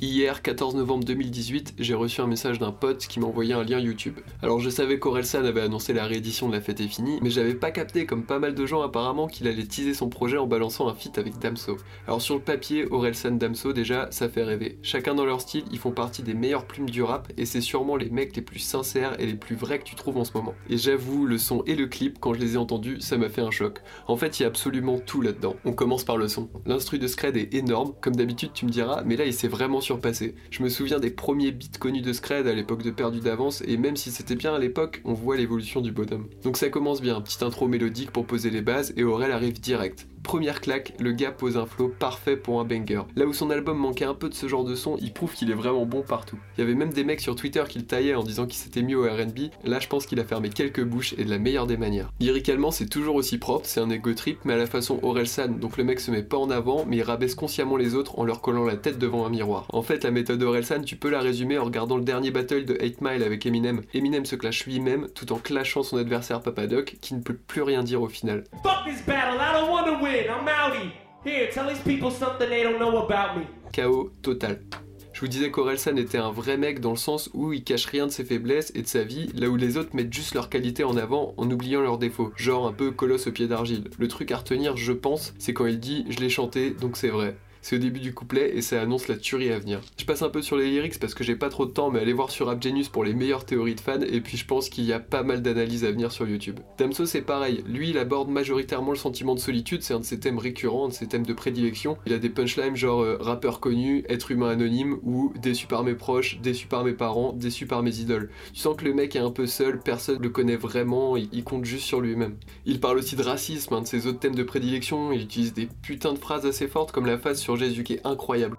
Hier, 14 novembre 2018, j'ai reçu un message d'un pote qui m'a envoyé un lien YouTube. Alors je savais qu'Orelsan avait annoncé la réédition de La Fête est finie, mais j'avais pas capté, comme pas mal de gens apparemment, qu'il allait teaser son projet en balançant un feat avec Damso. Alors sur le papier, Orelsan Damso déjà, ça fait rêver. Chacun dans leur style, ils font partie des meilleures plumes du rap, et c'est sûrement les mecs les plus sincères et les plus vrais que tu trouves en ce moment. Et j'avoue, le son et le clip, quand je les ai entendus, ça m'a fait un choc. En fait, il y a absolument tout là-dedans. On commence par le son. L'instru de Skred est énorme, comme d'habitude tu me diras, mais là il s'est vraiment surpassé. Je me souviens des premiers beats connus de Skred à l'époque de Perdu d'avance, et même si c'était bien à l'époque, on voit l'évolution du bonhomme. Donc ça commence bien, petite intro mélodique pour poser les bases, et Aurel arrive direct. Première claque, le gars pose un flow parfait pour un banger. Là où son album manquait un peu de ce genre de son, il prouve qu'il est vraiment bon partout. Il y avait même des mecs sur Twitter qui le taillaient en disant qu'il s'était mis au R&B, là je pense qu'il a fermé quelques bouches et de la meilleure des manières. Lyricalement c'est toujours aussi propre, c'est un ego trip mais à la façon Orelsan, donc le mec se met pas en avant mais il rabaisse consciemment les autres en leur collant la tête devant un miroir. En fait la méthode Orelsan tu peux la résumer en regardant le dernier battle de 8 Mile avec Eminem. Eminem se clash lui-même tout en clashant son adversaire Papa Doc qui ne peut plus rien dire au final. Fuck this battle, I don't want to win, I'm outie. Here, tell these people something they don't know about me. KO total. Je vous disais qu'Orelsan était un vrai mec dans le sens où il cache rien de ses faiblesses et de sa vie, là où les autres mettent juste leurs qualités en avant en oubliant leurs défauts. Genre un peu colosse au pied d'argile. Le truc à retenir, je pense, c'est quand il dit « je l'ai chanté, donc c'est vrai ». C'est au début du couplet et ça annonce la tuerie à venir. Je passe un peu sur les lyrics parce que j'ai pas trop de temps, mais allez voir sur Rap Genius pour les meilleures théories de fans, et puis je pense qu'il y a pas mal d'analyses à venir sur YouTube. Damso c'est pareil, lui il aborde majoritairement le sentiment de solitude, c'est un de ses thèmes récurrents, un de ses thèmes de prédilection. Il a des punchlines genre rappeur connu, être humain anonyme, ou déçu par mes proches, déçu par mes parents, déçu par mes idoles. Tu sens que le mec est un peu seul, personne le connaît vraiment, il compte juste sur lui-même. Il parle aussi de racisme, un de ses autres thèmes de prédilection, il utilise des putains de phrases assez fortes comme la phase sur Jésus qui est incroyable.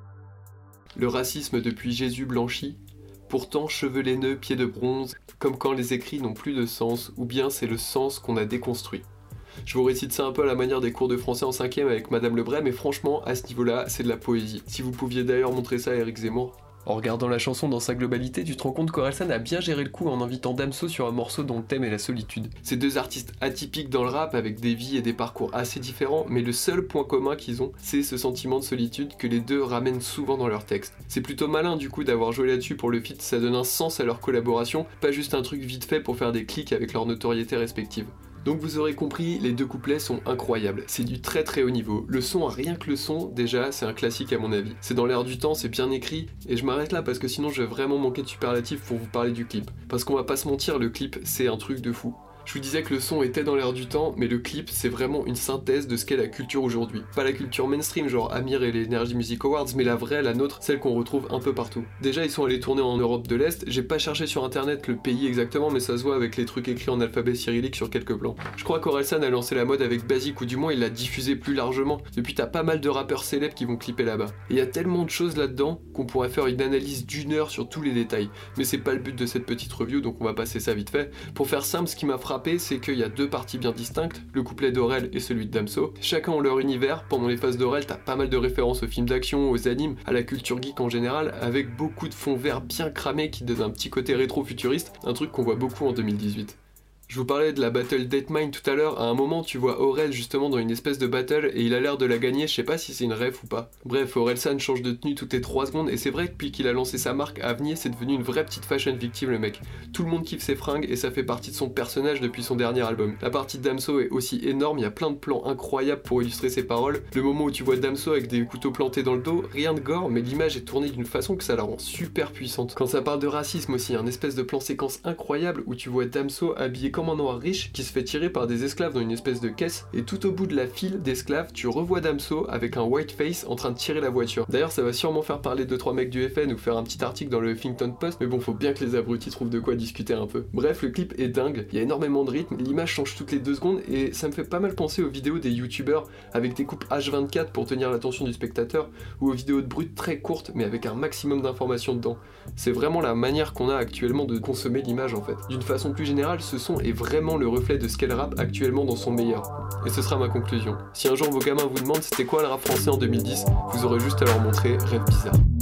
Le racisme depuis Jésus blanchi, pourtant cheveux laineux, pieds de bronze, comme quand les écrits n'ont plus de sens, ou bien c'est le sens qu'on a déconstruit. Je vous récite ça un peu à la manière des cours de français en 5ème avec Madame Lebray, mais franchement, à ce niveau-là, c'est de la poésie. Si vous pouviez d'ailleurs montrer ça à Eric Zemmour. En regardant la chanson dans sa globalité, tu te rends compte qu'Orelsan a bien géré le coup en invitant Damso sur un morceau dont le thème est la solitude. Ces deux artistes atypiques dans le rap, avec des vies et des parcours assez différents, mais le seul point commun qu'ils ont, c'est ce sentiment de solitude que les deux ramènent souvent dans leurs textes. C'est plutôt malin du coup d'avoir joué là-dessus pour le feat, ça donne un sens à leur collaboration, pas juste un truc vite fait pour faire des clics avec leur notoriété respective. Donc vous aurez compris, les deux couplets sont incroyables, c'est du très très haut niveau. Le son, rien que le son, déjà, c'est un classique à mon avis. C'est dans l'air du temps, c'est bien écrit, et je m'arrête là parce que sinon je vais vraiment manquer de superlatifs pour vous parler du clip. Parce qu'on va pas se mentir, le clip, c'est un truc de fou. Je vous disais que le son était dans l'air du temps, mais le clip, c'est vraiment une synthèse de ce qu'est la culture aujourd'hui. Pas la culture mainstream, genre Amir et les Energy Music Awards, mais la vraie, la nôtre, celle qu'on retrouve un peu partout. Déjà, ils sont allés tourner en Europe de l'Est, j'ai pas cherché sur internet le pays exactement, mais ça se voit avec les trucs écrits en alphabet cyrillique sur quelques plans. Je crois qu'Orelsan a lancé la mode avec Basic, ou du moins il l'a diffusé plus largement. Depuis, t'as pas mal de rappeurs célèbres qui vont clipper là-bas. Et il y a tellement de choses là-dedans qu'on pourrait faire une analyse d'1 heure sur tous les détails. Mais c'est pas le but de cette petite review, donc on va passer ça vite fait. Pour faire simple, ce qui m'a frappé, c'est qu'il y a deux parties bien distinctes, le couplet d'Aurel et celui de Damso. Chacun ont leur univers. Pendant les phases d'Aurel, t'as pas mal de références aux films d'action, aux animes, à la culture geek en général, avec beaucoup de fonds verts bien cramés qui donnent un petit côté rétro-futuriste, un truc qu'on voit beaucoup en 2018. Je vous parlais de la battle Deathmind tout à l'heure, à un moment tu vois Aurel justement dans une espèce de battle et il a l'air de la gagner, je sais pas si c'est une ref ou pas. Bref, Orelsan change de tenue toutes les 3 secondes et c'est vrai que depuis qu'il a lancé sa marque Avenir, c'est devenu une vraie petite fashion victime le mec. Tout le monde kiffe ses fringues et ça fait partie de son personnage depuis son dernier album. La partie de Damso est aussi énorme, il y a plein de plans incroyables pour illustrer ses paroles. Le moment où tu vois Damso avec des couteaux plantés dans le dos, rien de gore, mais l'image est tournée d'une façon que ça la rend super puissante. Quand ça parle de racisme aussi, un espèce de plan séquence incroyable où tu vois Damso habillé comme un noir riche qui se fait tirer par des esclaves dans une espèce de caisse, et tout au bout de la file d'esclaves, tu revois Damso avec un white face en train de tirer la voiture. D'ailleurs, ça va sûrement faire parler 2-3 mecs du FN ou faire un petit article dans le Huffington Post, mais bon, faut bien que les abrutis trouvent de quoi discuter un peu. Bref, le clip est dingue, il y a énormément de rythme, l'image change toutes les 2 secondes, et ça me fait pas mal penser aux vidéos des youtubeurs avec des coupes H24 pour tenir l'attention du spectateur, ou aux vidéos de brut très courtes, mais avec un maximum d'informations dedans. C'est vraiment la manière qu'on a actuellement de consommer l'image en fait. D'une façon plus générale, ce son est vraiment le reflet de ce qu'est le rap actuellement dans son meilleur. Et ce sera ma conclusion. Si un jour vos gamins vous demandent c'était quoi le rap français en 2010, vous aurez juste à leur montrer Rêve Bizarre.